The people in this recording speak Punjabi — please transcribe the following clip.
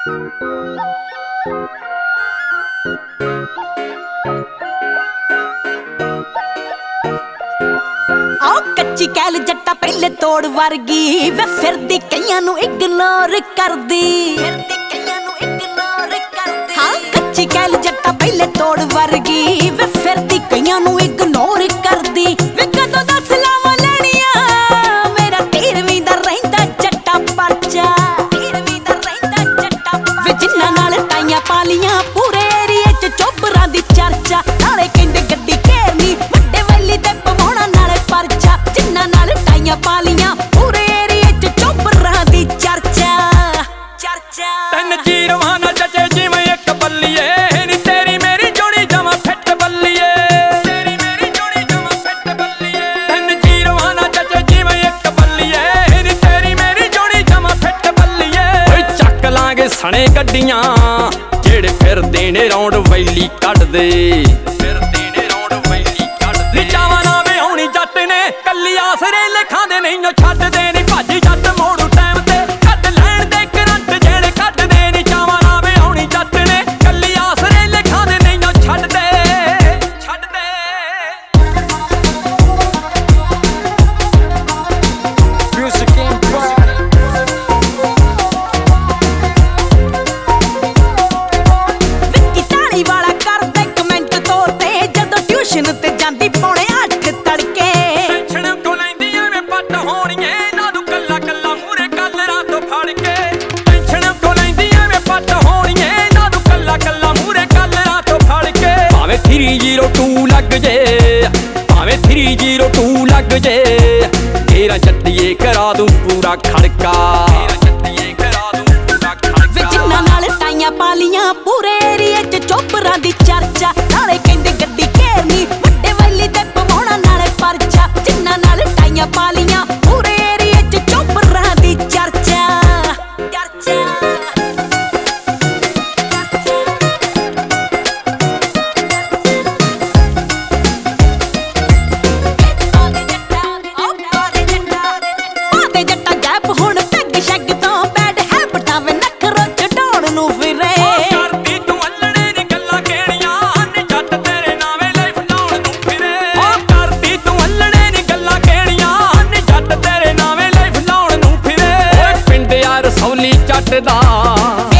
आओ कच्ची कैल जट्टा पहले तोड़ वर्गी वे फिरदी कईयां नू इग्नोर करदी हाँ कच्ची कैल जट्टा पहले तोड़ वर्गी वे फिरदी कईयां नू इग्नोर करदी वे कदों दा सलामां लैणियां मेरा 13वीं दा रहिंदा जट्टा परचा वे जिन्हां नाल टाइयां पालियां पूरे एरिए च चोबरां दी चर्चा नाले कहंदे गड्डी घेरनी वड्डे वैली ते पवाउणा नाले परचा जिन्हां नाल टाइयां पालियां पूरे एरिए च चोबरां दी चर्चा तन जीरवाना जचे जिवें एक बल्लीए नी तेरी मेरी जोड़ी जमा फिट बल्लीए तेरी मेरी जोड़ी जमा फिट बल्लीए तन जीरवाना जचे जिवें एक बल्लीए नी तेरी मेरी जोड़ी जमा फिट बल्लीए ओए ਚੱਕ ਲਾਂਗੇ ਸਣੇ ਗੱਡੀਆਂ ਜਿਹੜੇ ਫਿਰਦੇ ਨੇ ਰੌਂਡ ਵੈਲੀ ਕੱਢਦੇ ਫਿਰਦੇ ਨੇ ਰੌਂਡ ਵੈਲੀ ਕੱਢਦੇ ਚਾਵਾਂ ਨਾ ਵਿਆਹੁਣੀ ਜੱਟ ਨੇ ਕੱਲੀ ਆਸਰੇ ਲਿਖਾਂਦੇ ਨਹੀਂ ਓ ਛੱਡਦੇ ਨਹੀਂ ਭਾਜੀ ਜੱਟ ਮੋੜੂ ਟਾਈਮ ਤੇ ਕੱਢ ਲੈਣ ਦੇ ਕਰੰਟ ਜਿਹੜੇ ਕੱਢਦੇ ਨਹੀਂ ਚਾਵਾਂ ਨਾ ਵਿਆਹੁਣੀ ਜੱਟ ਨੇ ਕੱਲੀ ਆਸਰੇ ਲਿਖਾਂਦੇ ਨਹੀਂ ਓ ਛੱਡਦੇ Music Empire ਤੇ ਜਾਂਦੀ ਪੌਣੇ 8 ਤੜਕੇ ਟੈਨਸ਼ਨ ਕੋ ਲੈਂਦੀ ਐਵੇਂ ਪੱਟ ਹੋਣੀਏ ਨਾ ਤੂੰ ਕੱਲਾ ਕੱਲਾ ਮੂਰੇ ਕੱਲ ਰਾਤ ਤੋਂ ਫੜ ਕੇ ਟੈਨਸ਼ਨ ਕੋ ਲੈਂਦੀ ਐਵੇਂ ਪੱਟ ਹੋਣੀਏ ਨਾ ਤੂੰ ਕੱਲਾ ਕੱਲਾ ਮੂਰੇ ਕੱਲ ਰਾਤ ਤੋਂ ਫੜ ਕੇ ਭਾਵੇਂ 302 ਲੱਗ ਜੇ ਭਾਵੇਂ 302 ਲੱਗ ਜੇ ਤੇਰਾ ਜੱਟੀਏ ਕਰਾ ਦੂੰ ਪੂਰਾ ਖੜਕਾ ਤੇਰਾ ਜੱਟੀਏ ਕਰਾ ਦੂੰ ਪੂਰਾ ਖੜਕਾ ਵੇ ਜਿੰਨਾਂ ਨਾਲ ਟਾਈਆਂ ਪਾਲੀਆਂ ਪੂਰੇ ਏਰੀਏ 'ਚ ਚੋਬਰਾਂ ਦੀ ਚਰਚਾ ਨਾਲੇ ਕਹਿੰਦੇ ਗੱਡੀ ਘੇਰਨੀ ਵੱਡੇ ਵੈਲੀ ਤੇ ਪਵਾਉਣਾ ਨਾਲੇ ਪਰਚਾ ਜਿੰਨਾਂ ਨਾਲ ਟਾਈਆਂ ਪਾਲੀਆਂ ਪੂਰੇ ਏਰੀਏ 'ਚ ਚੋਬਰਾਂ ਦੀ ਚਰਚਾ ਆਦੇ ਜੱਟਾ ਗੈਪ ਹੁਣ ਪੈਗ ਸ਼ੈਗ ਤੋਂ ਬੈਡ ਹੈਬਟਾਂ ਵੇ ਨਖਰੋ ਚੜਾਉਣ ਨੂੰ ਫਿਰੇ ਕਰਦੀ ਤੂੰ ਅੱਲੜੇ ਨੀ ਗੱਲਾਂ ਕਿਹੜੀਆਂ ਨੀ ਜੱਟ ਤੇਰੇ ਨਾਵੇਂ ਲਾਈਫ ਲਾਉਣ ਨੂੰ ਫਿਰੇ ਕਰਦੀ ਤੂੰ ਅੱਲੜੇ ਨੀ ਗੱਲਾਂ ਕਿਹੜੀਆਂ ਨੀ ਜੱਟ ਤੇਰੇ ਨਾਵੇਂ ਲਾਈਫ ਲਾਉਣ ਨੂੰ ਫਿਰੇ ਓਏ ਪਿੰਡ ਯਾਰ ਸੌਲੀ ਚੱਟ ਦਾ